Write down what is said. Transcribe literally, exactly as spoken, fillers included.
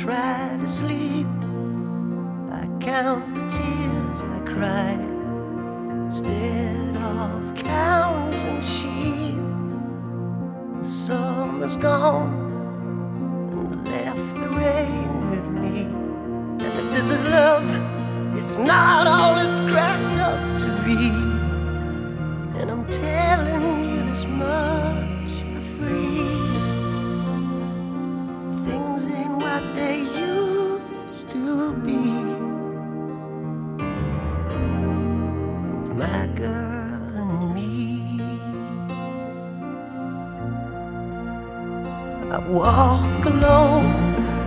try to sleep, I count the tears I cry instead of counting sheep. The summer's gone and left the rain with me. And if this is love, it's not all it's cracked up to be. And I'm telling you this much for free: things ain't what they used to be. My girl and me, I walk alone